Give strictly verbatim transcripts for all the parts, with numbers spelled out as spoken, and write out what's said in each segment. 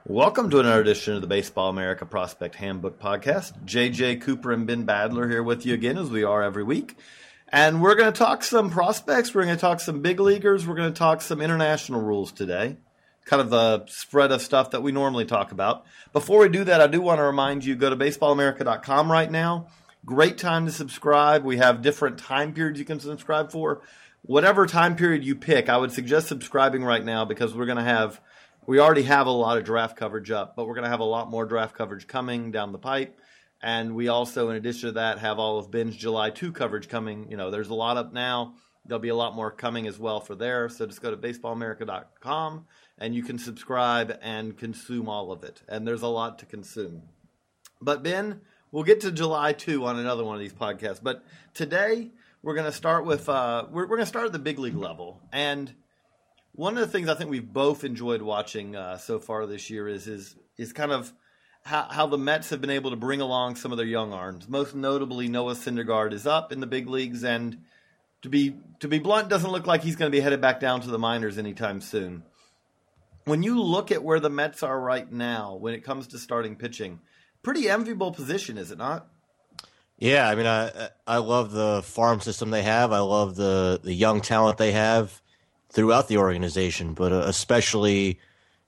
Welcome to another edition of the Baseball America Prospect Handbook Podcast. J J Cooper and Ben Badler here with you again, as we are every week. And we're going to talk some prospects. We're going to talk some big leaguers. We're going to talk some international rules today. Kind of the spread of stuff that we normally talk about. Before we do that, I do want to remind you, go to baseball america dot com right now. Great time to subscribe. We have different time periods you can subscribe for. Whatever time period you pick, I would suggest subscribing right now because we're going to have We already have a lot of draft coverage up, but we're going to have a lot more draft coverage coming down the pipe. And we also, in addition to that, have all of Ben's July second coverage coming. You know, there's a lot up now. There'll be a lot more coming as well for there. So just go to baseball america dot com and you can subscribe and consume all of it. And there's a lot to consume. But Ben, we'll get to July second on another one of these podcasts. But today we're going to start with, uh, we're, we're going to start at the big league level. And one of the things I think we've both enjoyed watching uh, so far this year is is is kind of how, how the Mets have been able to bring along some of their young arms. Most notably, Noah Syndergaard is up in the big leagues, and to be to be blunt, doesn't look like he's going to be headed back down to the minors anytime soon. When you look at where the Mets are right now, when it comes to starting pitching, pretty enviable position, is it not? Yeah, I mean, I I love the farm system they have. I love the the young talent they have throughout the organization, but uh, especially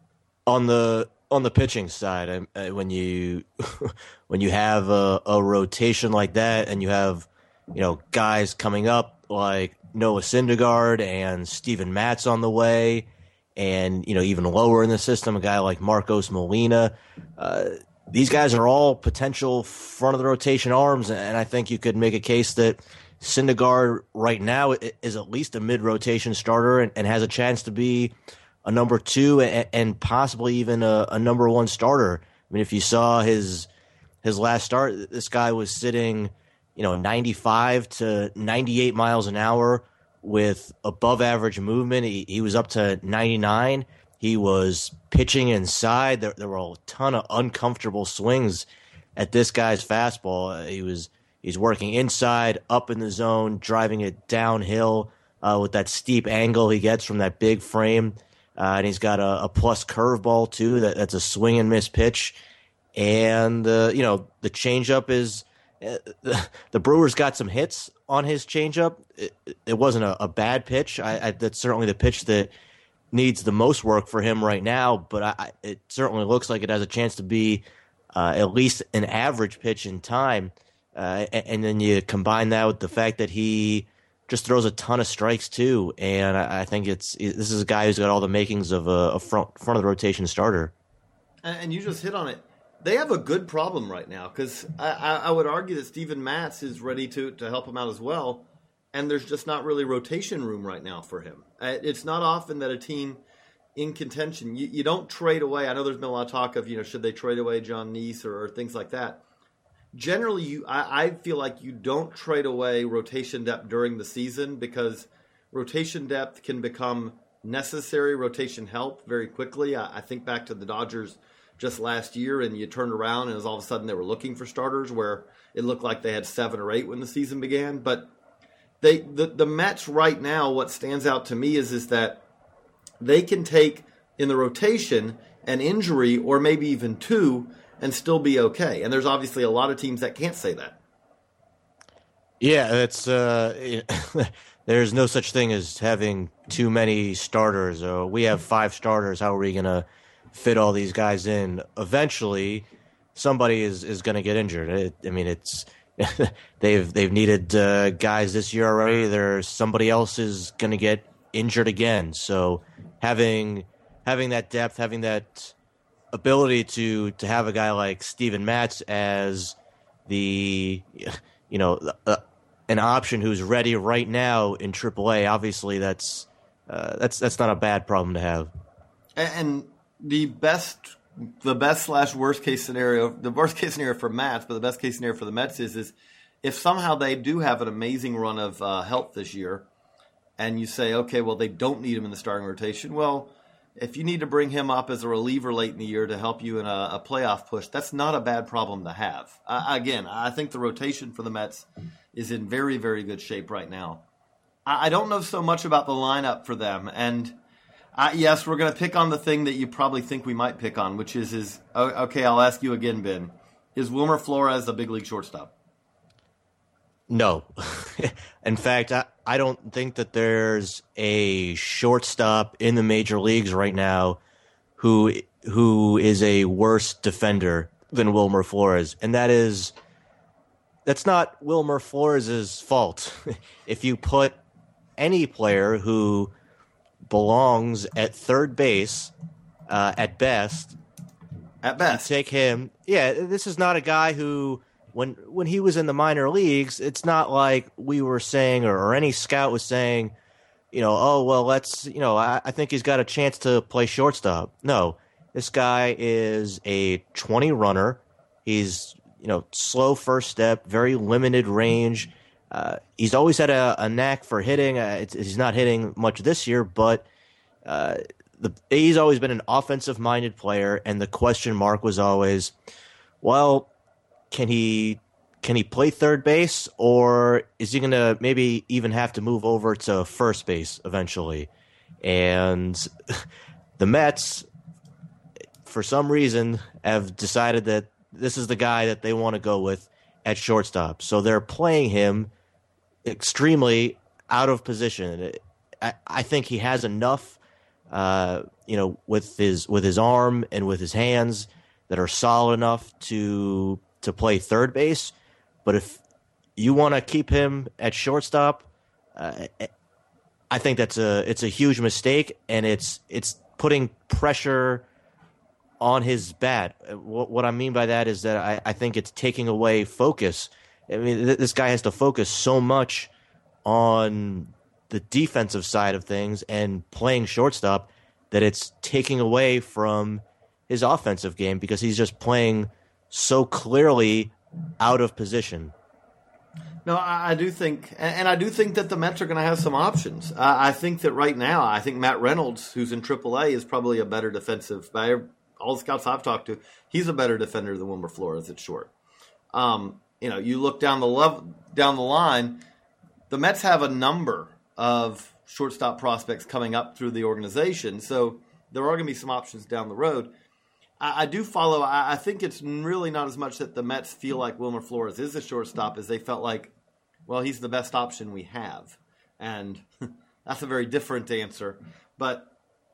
on the on the pitching side, I, I, when you when you have a, a rotation like that, and you have you know guys coming up like Noah Syndergaard and Steven Matz on the way, and you know even lower in the system, a guy like Marcos Molina. Uh, these guys are all potential front of the rotation arms, and I think you could make a case that Syndergaard right now is at least a mid-rotation starter and, and has a chance to be a number two and, and possibly even a, a number one starter. I mean, if you saw his his last start, this guy was sitting, you know, ninety-five to ninety-eight miles an hour with above-average movement. He, he was up to ninety-nine. He was pitching inside. There, there were a ton of uncomfortable swings at this guy's fastball. He was He's working inside, up in the zone, driving it downhill uh, with that steep angle he gets from that big frame. Uh, and he's got a, a plus curveball, too. That, that's a swing and miss pitch. And, uh, you know, the changeup is uh, the, the Brewers got some hits on his changeup. It, it wasn't a, a bad pitch. I, I, that's certainly the pitch that needs the most work for him right now. But I, it certainly looks like it has a chance to be uh, at least an average pitch in time. Uh, and then you combine that with the fact that he just throws a ton of strikes too, and I think it's this is a guy who's got all the makings of a, a front front of the rotation starter. And you just hit on it. They have a good problem right now because I, I would argue that Steven Matz is ready to to help him out as well, and there's just not really rotation room right now for him. It's not often that a team in contention you, you don't trade away. I know there's been a lot of talk of you know should they trade away John Neese or, or things like that. Generally, you I, I feel like you don't trade away rotation depth during the season because rotation depth can become necessary rotation help very quickly. I, I think back to the Dodgers just last year, and you turned around and it was all of a sudden they were looking for starters where it looked like they had seven or eight when the season began. But they the, the Mets right now, what stands out to me is, is that they can take in the rotation an injury or maybe even two and still be okay. And there's obviously a lot of teams that can't say that. Yeah, it's uh, there's no such thing as having too many starters. Uh, we have five starters. How are we going to fit all these guys in? Eventually, somebody is, is going to get injured. It, I mean, it's they've they've needed uh, guys this year already. There's somebody else is going to get injured again. So having having that depth, having that ability to to have a guy like Steven Matz as the you know uh, an option who's ready right now in triple A, obviously that's uh, that's that's not a bad problem to have. And the best the best slash worst case scenario, the worst case scenario for Matz, but the best case scenario for the Mets is is if somehow they do have an amazing run of uh, health this year, and you say, okay, well they don't need him in the starting rotation, well. If you need to bring him up as a reliever late in the year to help you in a, a playoff push, that's not a bad problem to have. Uh, again, I think the rotation for the Mets is in very, very good shape right now. I, I don't know so much about the lineup for them, and Uh, yes, we're going to pick on the thing that you probably think we might pick on, which is, is okay, I'll ask you again, Ben. Is Wilmer Flores a big league shortstop? No. In fact, I, I don't think that there's a shortstop in the major leagues right now who who is a worse defender than Wilmer Flores. And that is that's not Wilmer Flores' fault. If you put any player who belongs at third base, uh, at best. At best. Take him. Yeah, this is not a guy who, when when he was in the minor leagues, it's not like we were saying, or, or any scout was saying, you know, oh, well, let's, you know, I, I think he's got a chance to play shortstop. No, this guy is a twenty runner. He's, you know, slow first step, very limited range. Uh, he's always had a, a knack for hitting. Uh, it's, he's not hitting much this year, but uh, the, he's always been an offensive-minded player, and the question mark was always, well, can he can he play third base, or is he going to maybe even have to move over to first base eventually? And the Mets, for some reason, have decided that this is the guy that they want to go with at shortstop. So they're playing him extremely out of position. I, I think he has enough, uh, you know, with his with his arm and with his hands that are solid enough to to play third base. But if you want to keep him at shortstop, uh, I think that's a it's a huge mistake, and it's it's putting pressure on his bat. What, what I mean by that is that I, I think it's taking away focus. I mean, th- this guy has to focus so much on the defensive side of things and playing shortstop that it's taking away from his offensive game because he's just playing so clearly out of position. No, I, I do think, and I do think that the Mets are going to have some options. Uh, I think that right now, I think Matt Reynolds, who's in triple A, is probably a better defensive. By all the scouts I've talked to, he's a better defender than Wilmer Flores at short. Um, you know, you look down the level, down the line, the Mets have a number of shortstop prospects coming up through the organization, so there are going to be some options down the road. I, I do follow. I, I think it's really not as much that the Mets feel like Wilmer Flores is a shortstop as they felt like, well, he's the best option we have, and that's a very different answer. But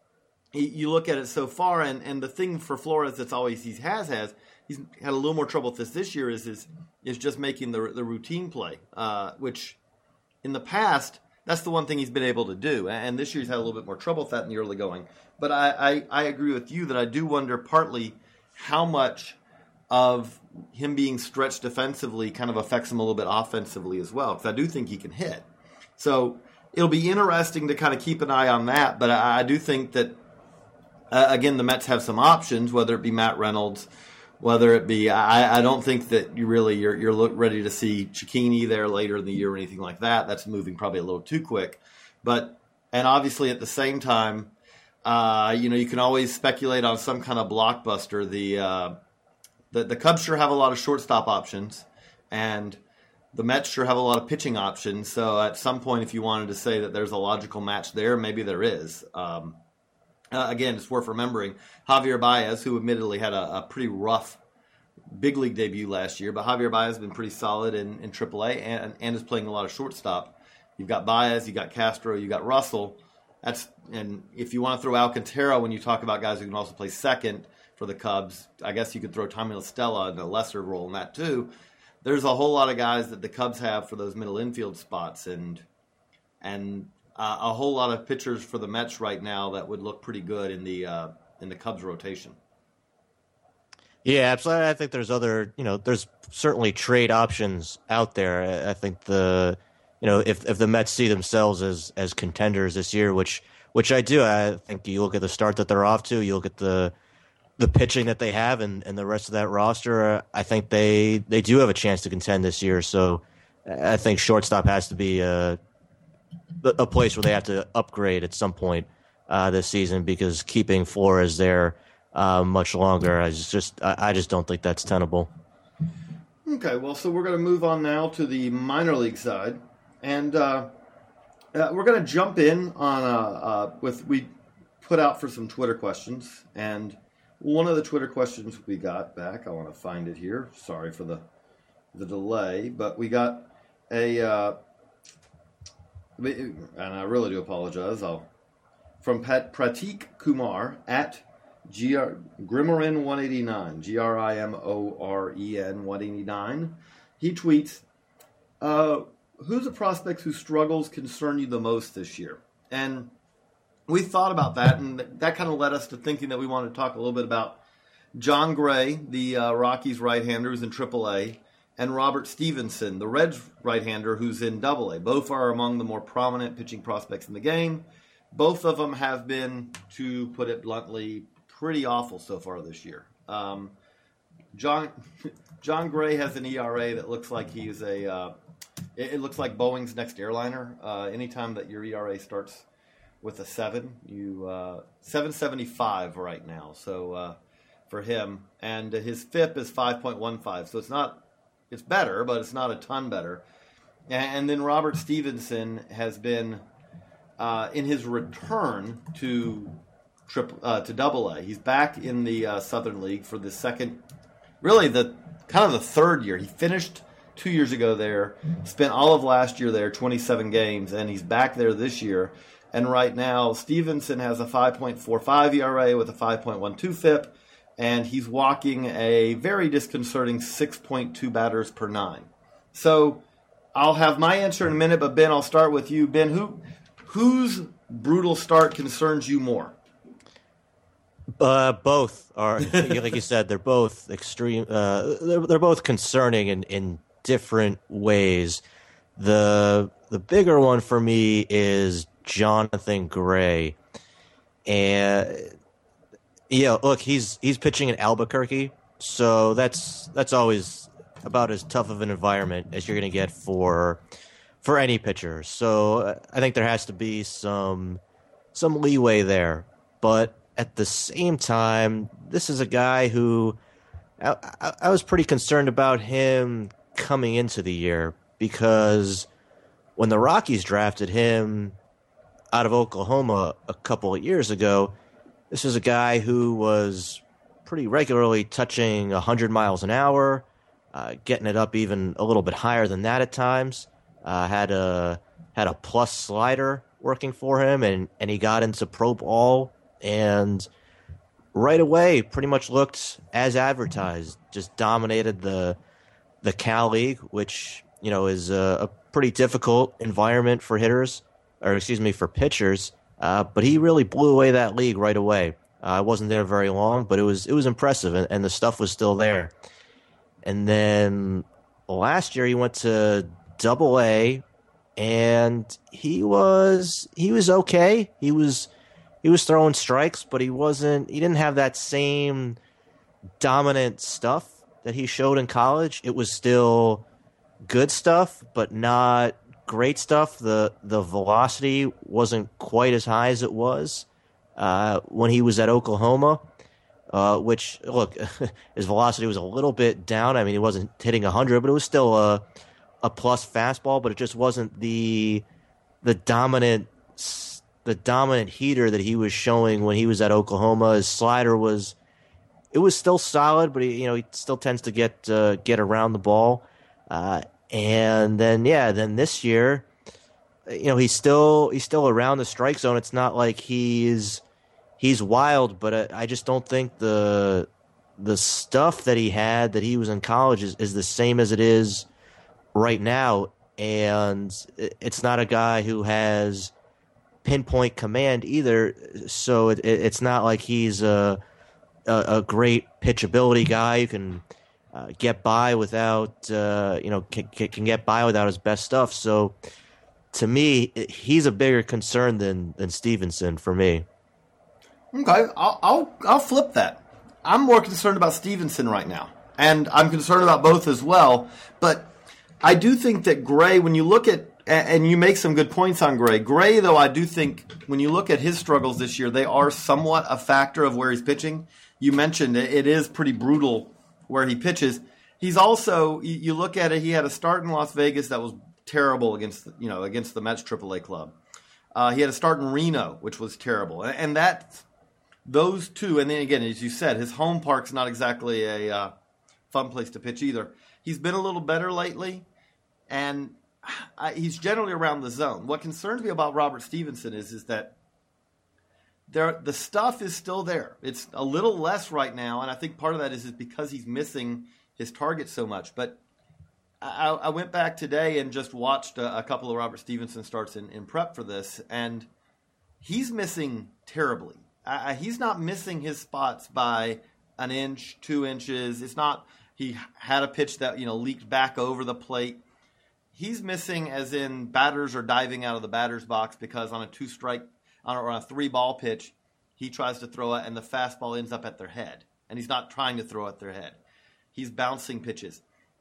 you look at it so far, and, and the thing for Flores that's always he has has he's had a little more trouble with this this year is is is just making the the routine play, uh, which in the past that's the one thing he's been able to do, and this year he's had a little bit more trouble with that in the early going. But I, I, I agree with you that I do wonder partly how much of him being stretched defensively kind of affects him a little bit offensively as well, because I do think he can hit. So it'll be interesting to kind of keep an eye on that, but I, I do think that Uh, again, the Mets have some options, whether it be Matt Reynolds, whether it be I, I don't think that you really you're you're look, ready to see Cicchini there later in the year or anything like that. That's moving probably a little too quick. But and obviously at the same time, uh, you know, you can always speculate on some kind of blockbuster. The uh, the the Cubs sure have a lot of shortstop options, and the Mets sure have a lot of pitching options. So at some point, if you wanted to say that there's a logical match there, maybe there is. Um, Uh, again, it's worth remembering Javier Baez, who admittedly had a, a pretty rough big league debut last year, but Javier Baez has been pretty solid in, in triple A and, and is playing a lot of shortstop. You've got Baez, you got Castro, you got Russell. That's and if you want to throw Alcantara when you talk about guys who can also play second for the Cubs, I guess you could throw Tommy La Stella in a lesser role in that too. There's a whole lot of guys that the Cubs have for those middle infield spots, and and. Uh, a whole lot of pitchers for the Mets right now that would look pretty good in the uh, in the Cubs rotation. Yeah, absolutely. I think there's other, you know, there's certainly trade options out there. I think the, you know, if if the Mets see themselves as as contenders this year, which which I do, I think you look at the start that they're off to, you look at the the pitching that they have and, and the rest of that roster. I think they they do have a chance to contend this year. So I think shortstop has to be a a place where they have to upgrade at some point uh, this season, because keeping Flores there uh, much longer, I just I just don't think that's tenable. Okay, well, so we're going to move on now to the minor league side, and uh, uh, we're going to jump in on uh, uh, with we put out for some Twitter questions, and one of the Twitter questions we got back, I want to find it here. Sorry for the the delay, but we got a, uh, and I really do apologize. I'll from Pat, Pratik Kumar at G R, Grimoren one eighty-nine, G R I M O R E N one eighty-nine. He tweets, uh, who's a prospect whose struggles concern you the most this year? And we thought about that, and that kind of led us to thinking that we wanted to talk a little bit about Jon Gray, the uh, Rockies right-hander who's in triple A, and Robert Stevenson, the Reds right-hander who's in double A. Both are among the more prominent pitching prospects in the game. Both of them have been, to put it bluntly, pretty awful so far this year. Um, John Jon Gray has an E R A that looks like he's a. Uh, it, it looks like Boeing's next airliner. Uh, anytime that your E R A starts with a seven, you uh, seven seventy-five right now. So uh, for him, and his F I P is five point one five. So it's not. It's better, but it's not a ton better. And then Robert Stevenson has been uh, in his return to. Triple, uh, to double A. He's back in the uh, Southern League for the second, really the kind of the third year. He finished two years ago there, spent all of last year there, twenty-seven games, and he's back there this year. And right now, Stevenson has a five point four five E R A with a five point one two F I P, and he's walking a very disconcerting six point two batters per nine. So I'll have my answer in a minute, but Ben, I'll start with you. Ben, who whose brutal start concerns you more? Uh, both are, like you said, they're both extreme. Uh, they're, they're both concerning in, in different ways. The the bigger one for me is Jonathan Gray, and yeah, look, he's he's pitching in Albuquerque, so that's that's always about as tough of an environment as you're going to get for for any pitcher. So I think there has to be some some leeway there, but at the same time, this is a guy who I, I, I was pretty concerned about him coming into the year, because when the Rockies drafted him out of Oklahoma a couple of years ago, this is a guy who was pretty regularly touching one hundred miles an hour, uh, getting it up even a little bit higher than that at times. Uh, had a had a plus slider working for him, and, and he got into pro ball. And right away, pretty much looked as advertised. Just dominated the the Cal League, which you know is a, a pretty difficult environment for hitters, or excuse me, for pitchers. Uh, but he really blew away that league right away. Uh, I wasn't there very long, but it was it was impressive, and, and the stuff was still there. And then last year, he went to Double A, and he was he was okay. He was. He was throwing strikes, but he wasn't. He didn't have that same dominant stuff that he showed in college. It was still good stuff, but not great stuff. The the velocity wasn't quite as high as it was uh, when he was at Oklahoma. Uh, which look, his velocity was a little bit down. I mean, he wasn't hitting a hundred, but it was still a a plus fastball. But it just wasn't the the dominant. the dominant heater that he was showing when he was at Oklahoma. His slider was, it was still solid, but he, you know, he still tends to get uh, get around the ball. Uh, and then, yeah, then this year, you know, he's still he's still around the strike zone. It's not like he's he's wild, but I, I just don't think the the stuff that he had that he was in college is, is the same as it is right now. And it's not a guy who has pinpoint command either, so it, it, it's not like he's a, a a great pitchability guy who can uh, get by without uh, you know can, can get by without his best stuff. So to me, he's a bigger concern than than Stevenson for me. Okay, I'll I'll, I'll flip that. I'm more concerned about Stevenson right now, and I'm concerned about both as well. But I do think that Gray, when you look at and you make some good points on Gray. Gray, though, I do think when you look at his struggles this year, they are somewhat a factor of where he's pitching. You mentioned it, it is pretty brutal where he pitches. He's also, you look at it, he had a start in Las Vegas that was terrible against, you know, against the Mets triple A club. Uh, he had a start in Reno, which was terrible. And, and that, those two, and then again, as you said, his home park's not exactly a uh, fun place to pitch either. He's been a little better lately, and I, he's generally around the zone. What concerns me about Robert Stephenson is, is that there, the stuff is still there. It's a little less right now, and I think part of that is, is because he's missing his target so much. But I, I went back today and just watched a, a couple of Robert Stephenson starts in, in prep for this, and he's missing terribly. I, he's not missing his spots by an inch, two inches. It's not he had a pitch that, you know, leaked back over the plate. He's missing as in batters are diving out of the batter's box because on a two-strike or on a three-ball pitch, he tries to throw it and the fastball ends up at their head. And he's not trying to throw at their head. He's bouncing pitches.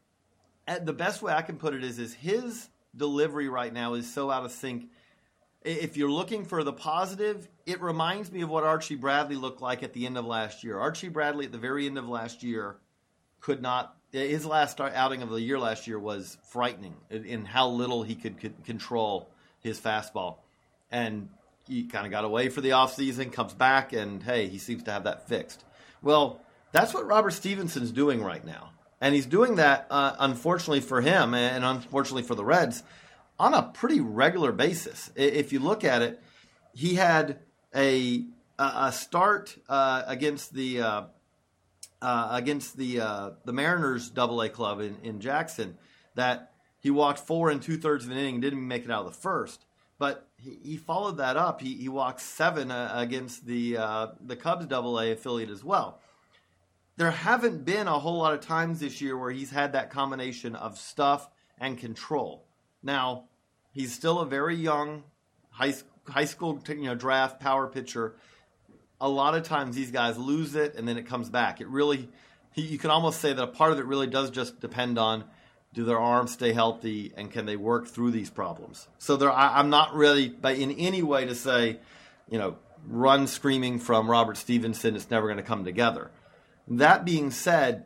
And the best way I can put it is, is his delivery right now is so out of sync. If you're looking for the positive, it reminds me of what Archie Bradley looked like at the end of last year. Archie Bradley at the very end of last year could not – his last outing of the year last year was frightening in how little he could, could control his fastball. And he kind of got away for the offseason, comes back, and, hey, he seems to have that fixed. Well, that's what Robert Stephenson's doing right now. And he's doing that, uh, unfortunately for him and unfortunately for the Reds, on a pretty regular basis. If you look at it, he had a a start uh, against the uh, uh, against the uh, the Mariners Double A club in, in Jackson that he walked four and two thirds of an inning and didn't even make it out of the first. But he, he followed that up. He he walked seven uh, against the uh, the Cubs Double A affiliate as well. There haven't been a whole lot of times this year where he's had that combination of stuff and control. Now, he's still a very young high high school you know draft power pitcher. A lot of times these guys lose it and then it comes back. It really, you can almost say that a part of it really does just depend on, do their arms stay healthy and can they work through these problems? So there, I, I'm not really by in any way to say, you know, run screaming from Robert Stephenson, it's never going to come together. That being said,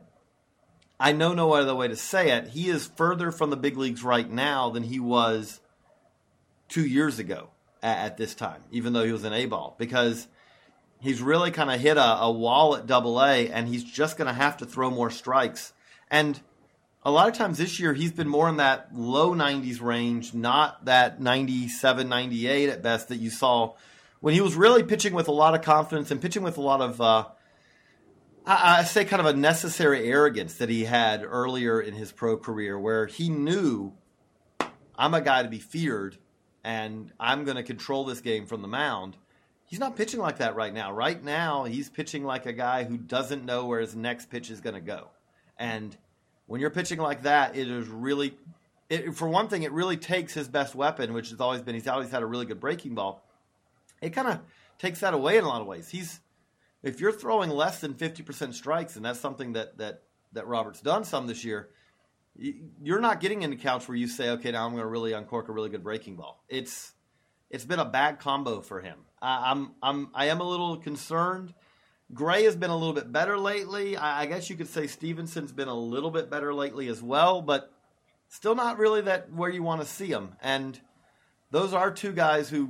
I know no other way to say it. He is further from the big leagues right now than he was two years ago at, at this time, even though he was an A-ball, because he's really kind of hit a, a wall at Double A, and he's just going to have to throw more strikes. And a lot of times this year, he's been more in that low nineties range, not that ninety-seven, ninety-eight at best that you saw when he was really pitching with a lot of confidence and pitching with a lot of, uh, I, I say kind of a necessary arrogance that he had earlier in his pro career, where he knew, I'm a guy to be feared, and I'm going to control this game from the mound. He's not pitching like that right now. Right now, he's pitching like a guy who doesn't know where his next pitch is going to go. And when you're pitching like that, it is really, it, for one thing, it really takes his best weapon, which has always been, he's always had a really good breaking ball. It kind of takes that away in a lot of ways. He's, if you're throwing less than fifty percent strikes, and that's something that, that, that Robert's done some this year, you're not getting into counts where you say, okay, now I'm going to really uncork a really good breaking ball. It's, it's been a bad combo for him. I, I'm, I'm, I am a little concerned. Gray has been a little bit better lately. I, I guess you could say Stephenson's been a little bit better lately as well, but still not really that where you want to see him. And those are two guys who,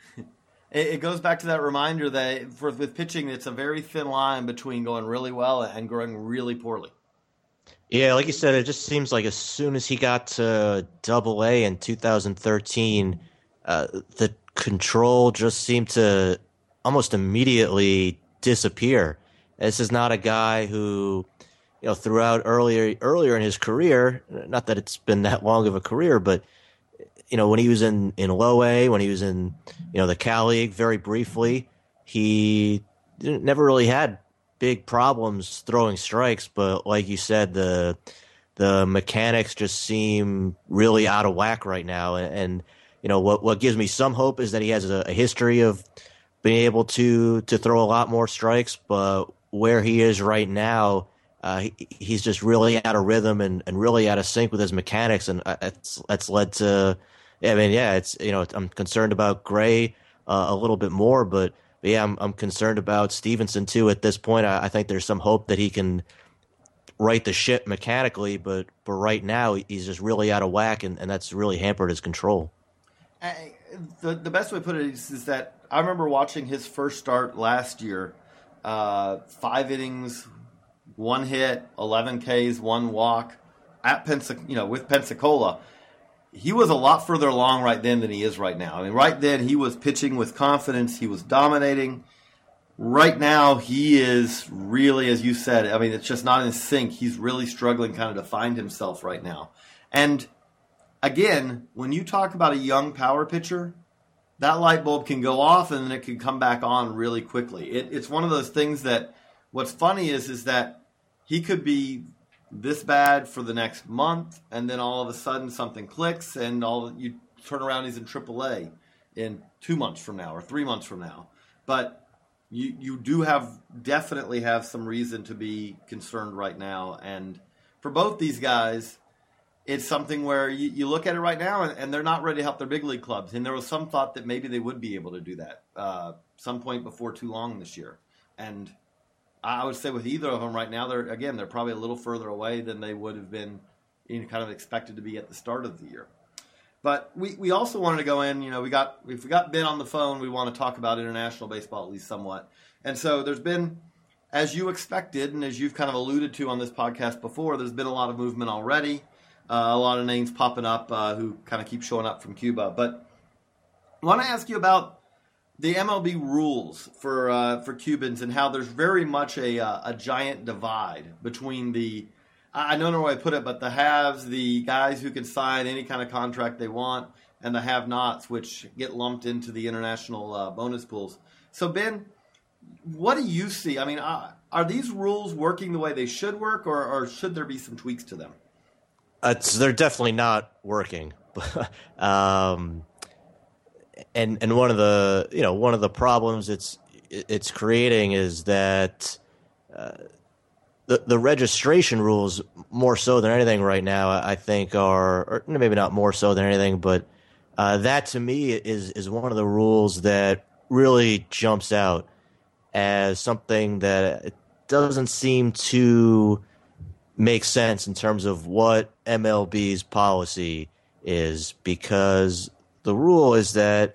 it, it goes back to that reminder that for, with pitching, it's a very thin line between going really well and going really poorly. Yeah, like you said, it just seems like as soon as he got to Double A in two thousand thirteen, uh, the control just seemed to almost immediately disappear. This is not a guy who, you know, throughout earlier earlier in his career, not that it's been that long of a career, but you know, when he was in, in low A, when he was in, you know, the Cal League very briefly, he didn't, never really had big problems throwing strikes, but like you said, the the mechanics just seem really out of whack right now. And, and you know, what what gives me some hope is that he has a, a history of being able to to throw a lot more strikes, but where he is right now, uh, he, he's just really out of rhythm and, and really out of sync with his mechanics, and that's that's led to, I mean, yeah, it's, you know, I'm concerned about Gray uh, a little bit more, but. But yeah, I'm I'm concerned about Stephenson too. At this point, I, I think there's some hope that he can right the ship mechanically, but but right now he's just really out of whack, and, and that's really hampered his control. I, the the best way to put it is, is that I remember watching his first start last year, uh, five innings, one hit, eleven Ks, one walk at Pensac, you know, with Pensacola. He was a lot further along right then than he is right now. I mean, right then he was pitching with confidence. He was dominating. Right now he is really, as you said, I mean, it's just not in sync. He's really struggling kind of to find himself right now. And again, when you talk about a young power pitcher, that light bulb can go off and then it can come back on really quickly. It, it's one of those things that what's funny is, is that he could be this bad for the next month, and then all of a sudden something clicks, and all you turn around, he's in triple A in two months from now or three months from now. But you you do have definitely have some reason to be concerned right now. And for both these guys, it's something where you, you look at it right now, and, and they're not ready to help their big league clubs. And there was some thought that maybe they would be able to do that uh, some point before too long this year. And I would say with either of them right now, they're again they're probably a little further away than they would have been, you know, kind of expected to be at the start of the year. But we, we also wanted to go in, you know, we got if we got Ben on the phone, we want to talk about international baseball at least somewhat. And so there's been, as you expected, and as you've kind of alluded to on this podcast before, there's been a lot of movement already, uh, a lot of names popping up uh, who kind of keep showing up from Cuba. But I want to ask you about the M L B rules for uh, for Cubans and how there's very much a uh, a giant divide between the, I don't know how I put it, but the haves, the guys who can sign any kind of contract they want, and the have-nots, which get lumped into the international uh, bonus pools. So Ben, what do you see? I mean, uh, are these rules working the way they should work, or, or should there be some tweaks to them? It's, they're definitely not working. um, and and one of the you know one of the problems it's it's creating is that uh, the the registration rules, more so than anything right now, I think are, or maybe not more so than anything, but uh, that to me is is one of the rules that really jumps out as something that it doesn't seem to make sense in terms of what M L B's policy is, because the rule is that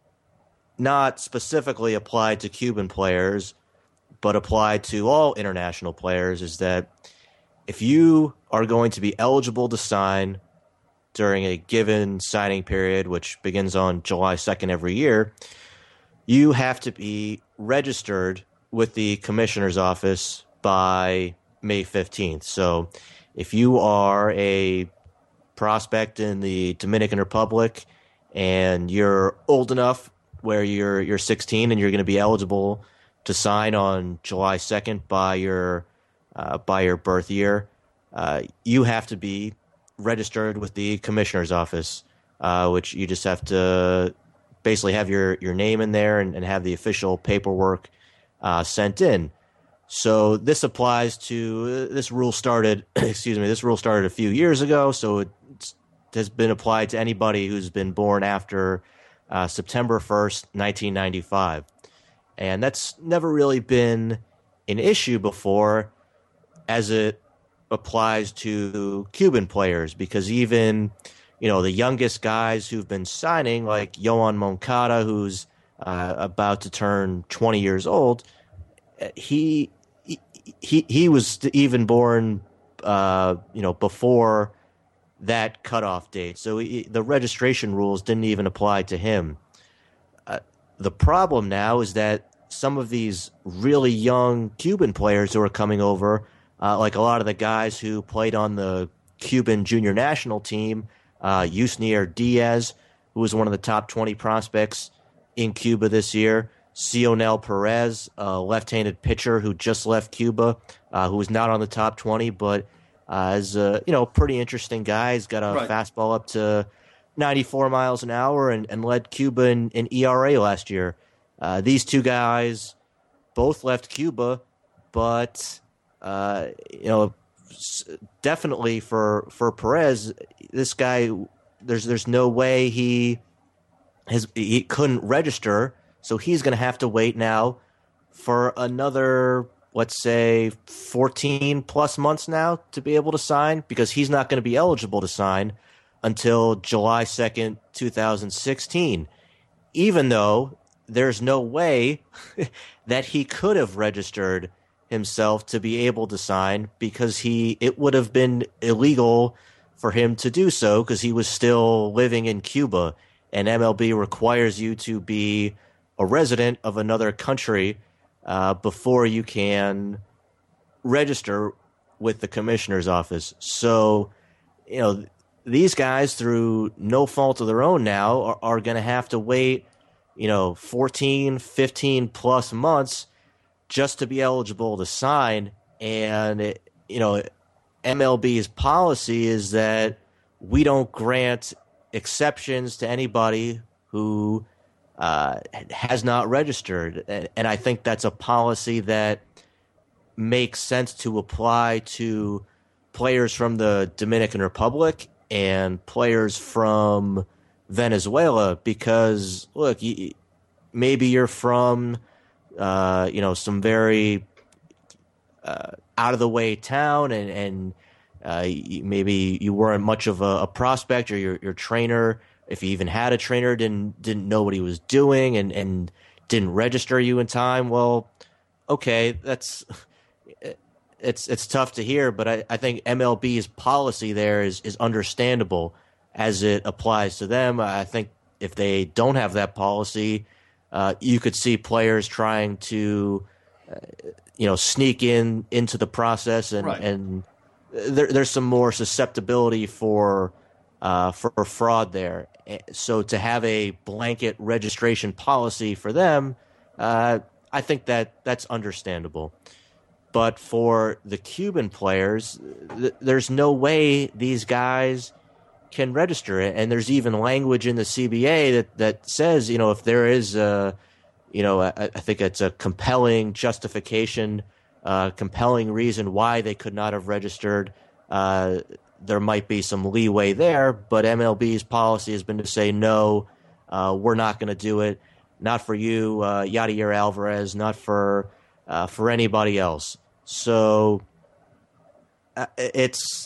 not specifically applied to Cuban players, but applied to all international players, is that if you are going to be eligible to sign during a given signing period, which begins on July second every year, you have to be registered with the commissioner's office by May fifteenth. So if you are a prospect in the Dominican Republic and you're old enough where you're you're sixteen and you're going to be eligible to sign on July second by your uh, by your birth year, uh, you have to be registered with the commissioner's office, uh, which you just have to basically have your, your name in there and, and have the official paperwork uh, sent in. So this applies to this rule started. excuse me. This rule started a few years ago, so it has been applied to anybody who's been born after uh, September first, nineteen ninety-five, and that's never really been an issue before, as it applies to Cuban players, because even you know the youngest guys who've been signing, like Yoan Moncada, who's uh, about to turn twenty years old, he. He he was even born, uh, you know, before that cutoff date. So he, the registration rules didn't even apply to him. Uh, the problem now is that some of these really young Cuban players who are coming over, uh, like a lot of the guys who played on the Cuban junior national team, uh, Yusnier Diaz, who was one of the top twenty prospects in Cuba this year, Cionel Perez, a left-handed pitcher who just left Cuba, uh, who was not on the top twenty, but uh, is a you know pretty interesting guy. He's got a right. fastball up to ninety-four miles an hour and, and led Cuba in, in E R A last year. Uh, these two guys both left Cuba, but uh, you know definitely for for Perez, this guy there's there's no way he has he couldn't register. So he's going to have to wait now for another, let's say, fourteen plus months now to be able to sign, because he's not going to be eligible to sign until July second, twenty sixteen. even though there's no way that he could have registered himself to be able to sign, because he it would have been illegal for him to do so because he was still living in Cuba, and M L B requires you to be a resident of another country uh, before you can register with the commissioner's office. So, you know, these guys, through no fault of their own now, are, are going to have to wait, you know, fourteen, fifteen plus months just to be eligible to sign. And, it, you know, M L B's policy is that we don't grant exceptions to anybody who uh, has not registered. And, and I think that's a policy that makes sense to apply to players from the Dominican Republic and players from Venezuela, because look, maybe you're from, uh, you know, some very uh, out of the way town, and, and uh, maybe you weren't much of a, a prospect, or your your trainer, if you even had a trainer, didn't didn't know what he was doing and, and didn't register you in time. Well, okay, that's it's it's tough to hear, but I, I think M L B's policy there is is understandable as it applies to them. I think if they don't have that policy, uh, you could see players trying to, uh, you know, sneak in into the process, and right. and there, there's some more susceptibility for uh, for fraud there. So to have a blanket registration policy for them, uh, I think that that's understandable. But for the Cuban players, th- there's no way these guys can register it. And there's even language in the C B A that, that says, you know, if there is a, you know, I, I think it's a compelling justification, uh, compelling reason why they could not have registered, uh, there might be some leeway there. But M L B's policy has been to say, no, uh, we're not going to do it. Not for you, uh, Yadier Alvarez, not for uh, for anybody else. So uh, it's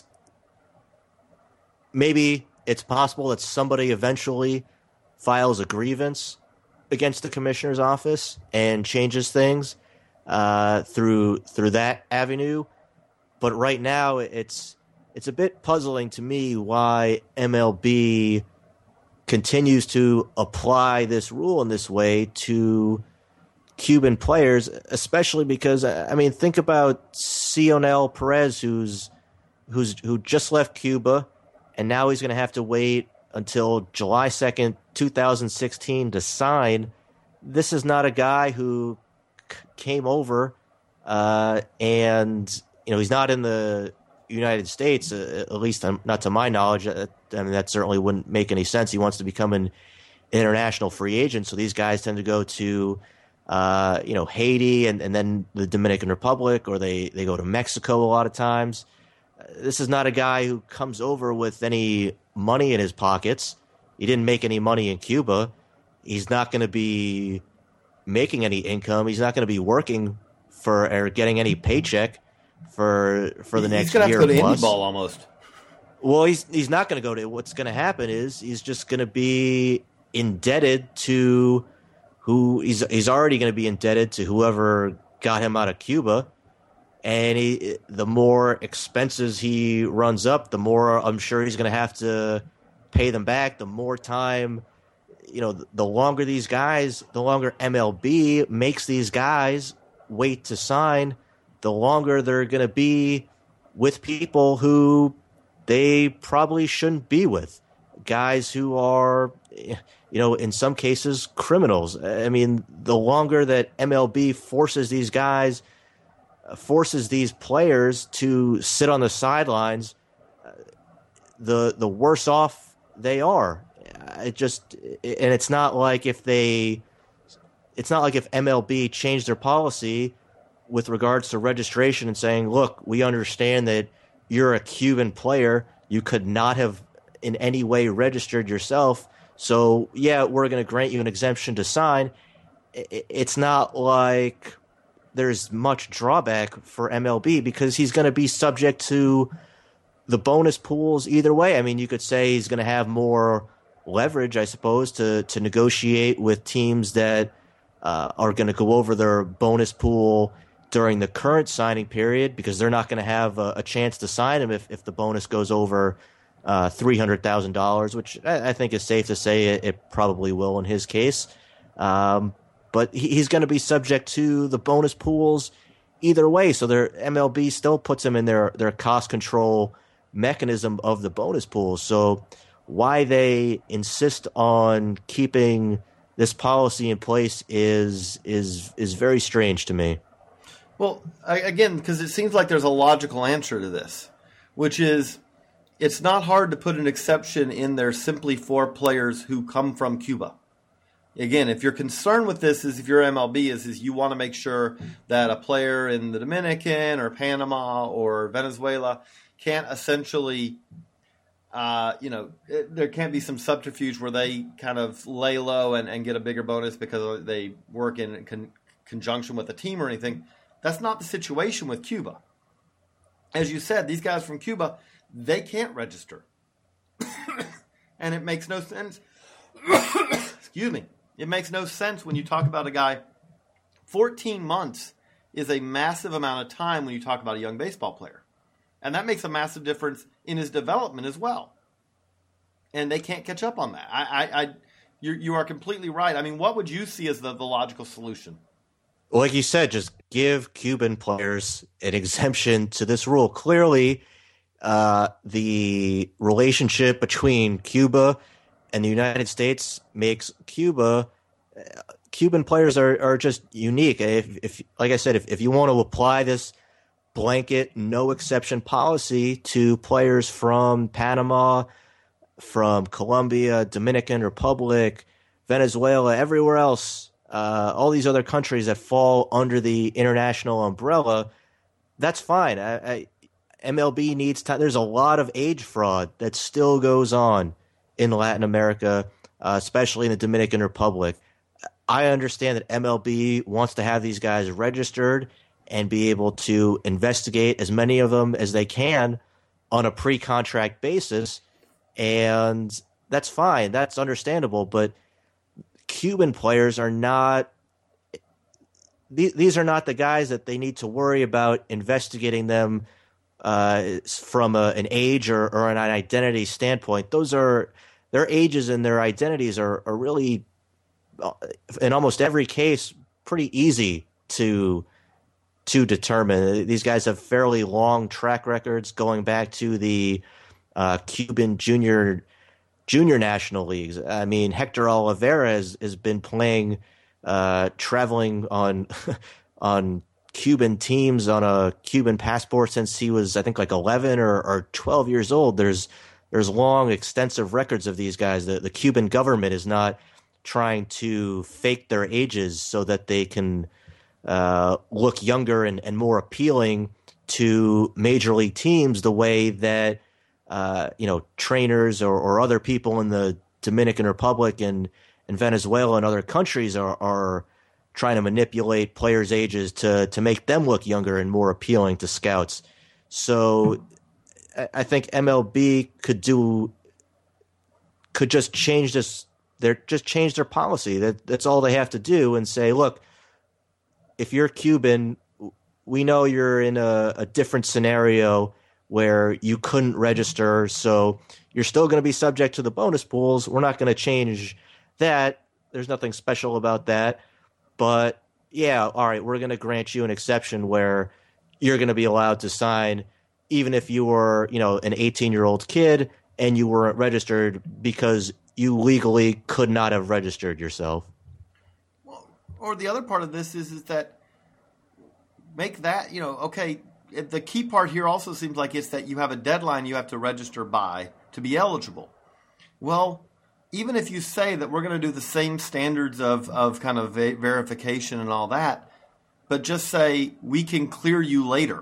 maybe it's possible that somebody eventually files a grievance against the commissioner's office and changes things uh, through through that avenue. But right now, it's it's a bit puzzling to me why M L B continues to apply this rule in this way to Cuban players, especially because, I mean, think about Cionel Perez, who's who's who just left Cuba, and now he's going to have to wait until July second, twenty sixteen to sign. This is not a guy who c- came over uh, and, you know, he's not in the United States, uh, at least um, not to my knowledge. Uh, I mean, that certainly wouldn't make any sense. He wants to become an international free agent, so these guys tend to go to Uh, you know, Haiti and, and then the Dominican Republic, or they, they go to Mexico a lot of times. Uh, this is not a guy who comes over with any money in his pockets. He didn't make any money in Cuba. He's not going to be making any income. He's not going to be working for or getting any paycheck for for the next year. He's going to have to go to plus. indie ball almost. Well, he's he's not going to go to. What's going to happen is he's just going to be indebted to. Who he's he's already going to be indebted to whoever got him out of Cuba, and he the more expenses he runs up, the more I'm sure he's going to have to pay them back. The more time, you know, the longer these guys, the longer M L B makes these guys wait to sign, the longer they're going to be with people who they probably shouldn't be with, guys who are, you know, in some cases, criminals. I mean, the longer that M L B forces these guys, forces these players to sit on the sidelines, the the worse off they are. It just, and it's not like if they, it's not like if M L B changed their policy with regards to registration and saying, look, we understand that you're a Cuban player, you could not have in any way registered yourself, so yeah, we're going to grant you an exemption to sign. It's not like there's much drawback for M L B because he's going to be subject to the bonus pools either way. I mean, you could say he's going to have more leverage, I suppose, to to negotiate with teams that uh, are going to go over their bonus pool during the current signing period, because they're not going to have a, a chance to sign him if, if the bonus goes over uh, three hundred thousand dollars, which I, I think is safe to say it, it probably will in his case. Um, but he, he's going to be subject to the bonus pools either way. So their M L B still puts him in their, their cost control mechanism of the bonus pools. So why they insist on keeping this policy in place is is is very strange to me. Well, I, again, because it seems like there's a logical answer to this, which is it's not hard to put an exception in there simply for players who come from Cuba. Again, if you're concerned with this, is if you're M L B, is, is you want to make sure that a player in the Dominican or Panama or Venezuela can't essentially, uh, you know, it, there can't be some subterfuge where they kind of lay low and, and get a bigger bonus because they work in con- conjunction with the team or anything. That's not the situation with Cuba. As you said, these guys from Cuba, they can't register. And it makes no sense. Excuse me. It makes no sense when you talk about a guy. fourteen months is a massive amount of time when you talk about a young baseball player. And that makes a massive difference in his development as well. And they can't catch up on that. I, I, I you you are completely right. I mean, what would you see as the, the logical solution? Well, like you said, just give Cuban players an exemption to this rule. Clearly, uh, the relationship between Cuba and the United States makes Cuba uh, Cuban players are, are just unique. If, if, like I said, if, if you want to apply this blanket, no exception policy to players from Panama, from Colombia, Dominican Republic, Venezuela, everywhere else, uh, all these other countries that fall under the international umbrella, that's fine. I, I, M L B needs time. There's a lot of age fraud that still goes on in Latin America, uh, especially in the Dominican Republic. I understand that M L B wants to have these guys registered and be able to investigate as many of them as they can on a pre-contract basis, and that's fine. That's understandable, but Cuban players are not – these are not the guys that they need to worry about investigating them uh, from a, an age or, or an identity standpoint. Those are – their ages and their identities are, are really, in almost every case, pretty easy to to determine. These guys have fairly long track records going back to the uh, Cuban junior junior national leagues. I mean, Hector Oliveira has, has been playing, uh, traveling on on Cuban teams on a Cuban passport since he was, I think, like eleven or, or twelve years old. There's there's long, extensive records of these guys. The, the Cuban government is not trying to fake their ages so that they can uh, look younger and, and more appealing to major league teams the way that uh, you know trainers or, or other people in the Dominican Republic and, and Venezuela and other countries are, are trying to manipulate players' ages to to make them look younger and more appealing to scouts. So I think M L B could do could just change this. They're just change their policy. That that's all they have to do, and say, look, if you're Cuban, we know you're in a, a different scenario where you couldn't register, so you're still going to be subject to the bonus pools. We're not going to change that. There's nothing special about that. But yeah, all right, we're going to grant you an exception where you're going to be allowed to sign even if you were, you know, an eighteen-year-old kid and you weren't registered because you legally could not have registered yourself. Well, or the other part of this is, is that make that, you know, okay, the key part here also seems like it's that you have a deadline you have to register by to be eligible. Well, even if you say that we're going to do the same standards of, of kind of ver- verification and all that, but just say we can clear you later.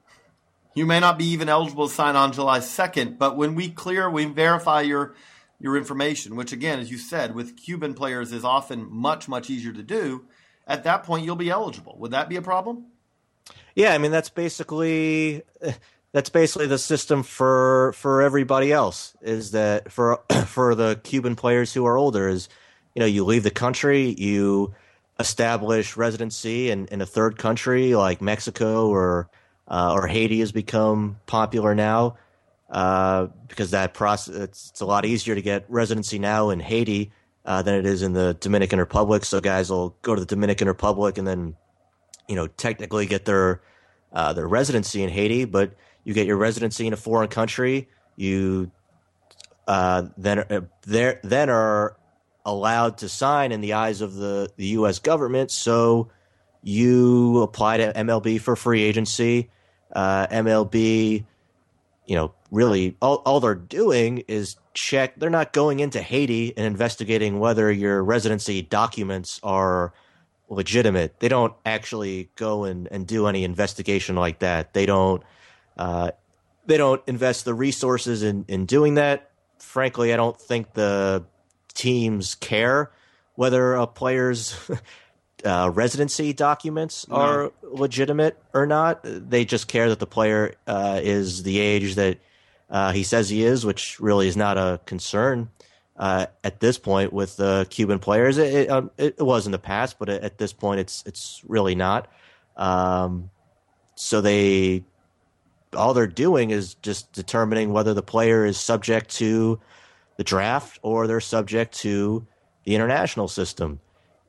You may not be even eligible to sign on July second, but when we clear, we verify your your information, which again, as you said, with Cuban players is often much, much easier to do. At that point, you'll be eligible. Would that be a problem? Yeah, I mean, that's basically that's basically the system for for everybody else. Is that for for the Cuban players who are older? Is you know you leave the country, you establish residency in, in a third country like Mexico or uh, or Haiti has become popular now uh, because that process it's, it's a lot easier to get residency now in Haiti uh, than it is in the Dominican Republic. So guys will go to the Dominican Republic and then you know technically get their uh, their residency in Haiti, but you get your residency in a foreign country. You uh, then uh, there then are allowed to sign in the eyes of the, the U S government. So you apply to M L B for free agency. Uh, M L B, you know, really all, all they're doing is check. They're not going into Haiti and investigating whether your residency documents are legitimate. They don't actually go and, and do any investigation like that. They don't. Uh, they don't invest the resources in, in doing that. Frankly, I don't think the teams care whether a player's uh, residency documents no. are legitimate or not. They just care that the player uh, is the age that uh, he says he is, which really is not a concern uh, at this point with the Cuban players. It, it, um, it was in the past, but at this point, it's it's really not. Um, so they. All they're doing is just determining whether the player is subject to the draft or they're subject to the international system.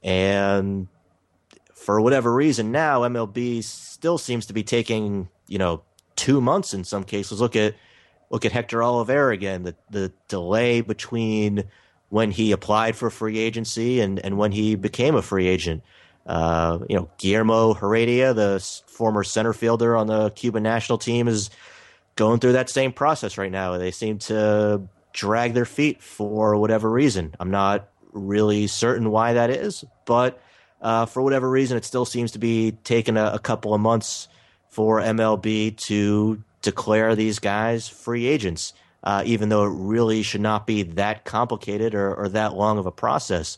And for whatever reason now, M L B still seems to be taking, you know, two months in some cases. Look at look at Hector Oliveira again, the, the delay between when he applied for free agency and, and when he became a free agent. Uh, you know, Guillermo Heredia, the former center fielder on the Cuban national team, is going through that same process right now. They seem to drag their feet for whatever reason. I'm not really certain why that is, but uh, for whatever reason, it still seems to be taking a, a couple of months for M L B to declare these guys free agents, uh, even though it really should not be that complicated or, or that long of a process.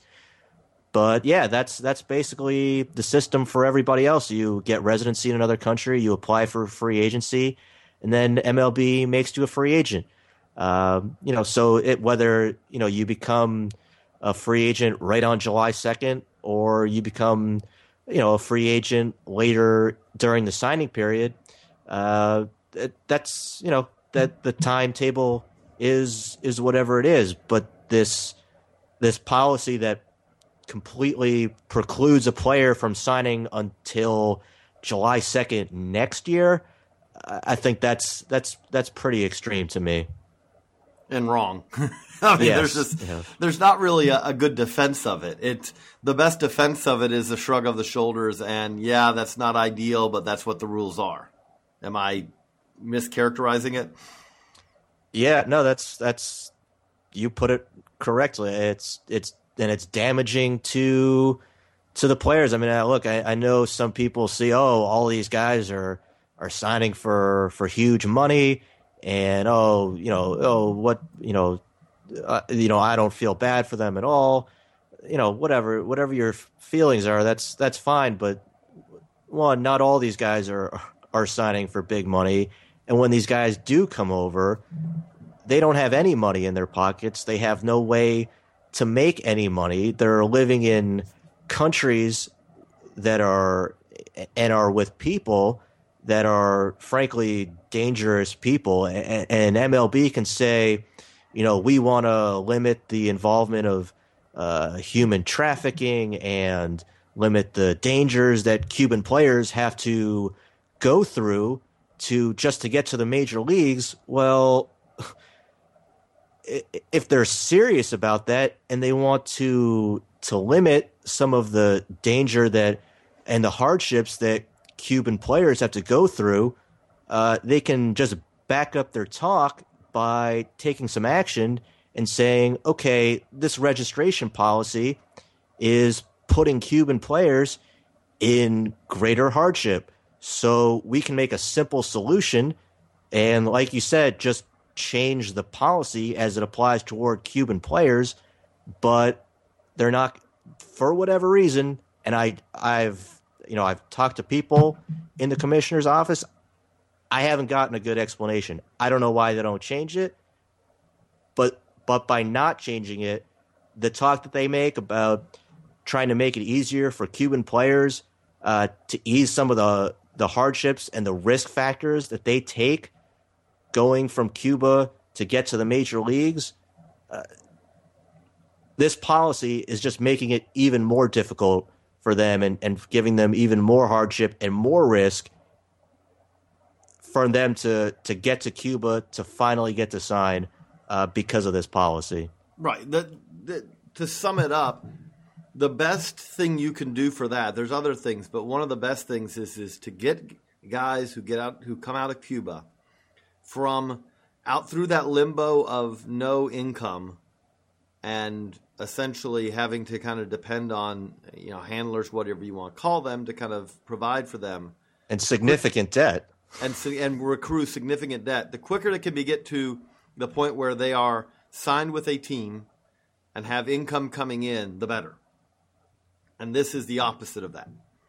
But yeah, that's that's basically the system for everybody else. You get residency in another country, you apply for free agency, and then M L B makes you a free agent. Um, you know, so it, whether you know you become a free agent right on July second, or you become you know a free agent later during the signing period, uh, it, that's you know that the timetable is is whatever it is. But this this policy that completely precludes a player from signing until July second next year, I think that's that's that's pretty extreme to me. And wrong. I mean, yes. there's just yeah. there's not really a, a good defense of it. It the best defense of it is a shrug of the shoulders, and yeah, that's not ideal, but that's what the rules are. Am I mischaracterizing it? Yeah, no, that's that's you put it correctly. It's it's and it's damaging to to the players. I mean, look, I, I know some people see, oh, all these guys are are signing for for huge money, and oh, you know, oh, what, you know, uh, you know, I don't feel bad for them at all. You know, whatever, whatever your feelings are, that's that's fine. But one, not all these guys are are signing for big money, and when these guys do come over, they don't have any money in their pockets. They have no way to make any money. They're living in countries that are and are with people that are frankly dangerous people. And, and M L B can say, you know, we want to limit the involvement of uh, human trafficking and limit the dangers that Cuban players have to go through to just to get to the major leagues. Well, if they're serious about that and they want to to limit some of the danger that and the hardships that Cuban players have to go through, uh, they can just back up their talk by taking some action and saying, okay, this registration policy is putting Cuban players in greater hardship. So we can make a simple solution and, like you said, just change the policy as it applies toward Cuban players, but they're not, for whatever reason. And I, I've, you know, I've talked to people in the commissioner's office. I haven't gotten a good explanation. I don't know why they don't change it, but but by not changing it, the talk that they make about trying to make it easier for Cuban players uh, to ease some of the, the hardships and the risk factors that they take going from Cuba to get to the major leagues, uh, this policy is just making it even more difficult for them and, and giving them even more hardship and more risk for them to, to get to Cuba to finally get to sign uh, because of this policy. Right. The, the, to sum it up, the best thing you can do for that, there's other things, but one of the best things is is to get guys who get out, who come out of Cuba from out through that limbo of no income and essentially having to kind of depend on, you know, handlers, whatever you want to call them, to kind of provide for them. And significant debt. And and recruit significant debt. The quicker it can be get to the point where they are signed with a team and have income coming in, the better. And this is the opposite of that.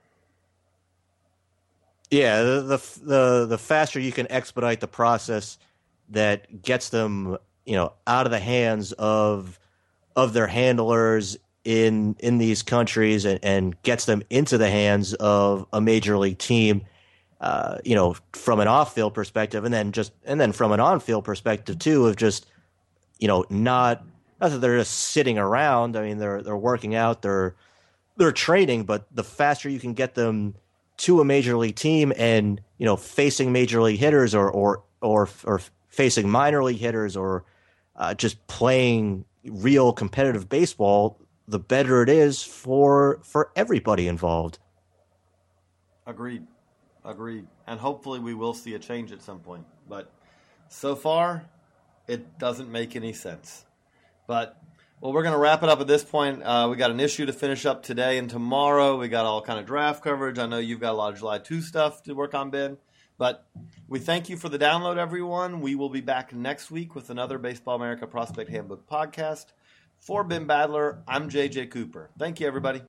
Yeah, the, the the the faster you can expedite the process that gets them, you know, out of the hands of of their handlers in in these countries and, and gets them into the hands of a major league team, uh, you know, from an off-field perspective, and then just and then from an on-field perspective too, of just, you know, not not that they're just sitting around. I mean, they're they're working out, they're they're training, but the faster you can get them to a major league team and, you know, facing major league hitters or or or, or facing minor league hitters or uh, just playing real competitive baseball, the better it is for for everybody involved. Agreed. Agreed. And hopefully we will see a change at some point. But so far, it doesn't make any sense. But, well, we're going to wrap it up at this point. Uh, we got an issue to finish up today and tomorrow. We got all kind of draft coverage. I know you've got a lot of July second stuff to work on, Ben. But we thank you for the download, everyone. We will be back next week with another Baseball America Prospect Handbook podcast. For Ben Badler, I'm J J Cooper. Thank you, everybody.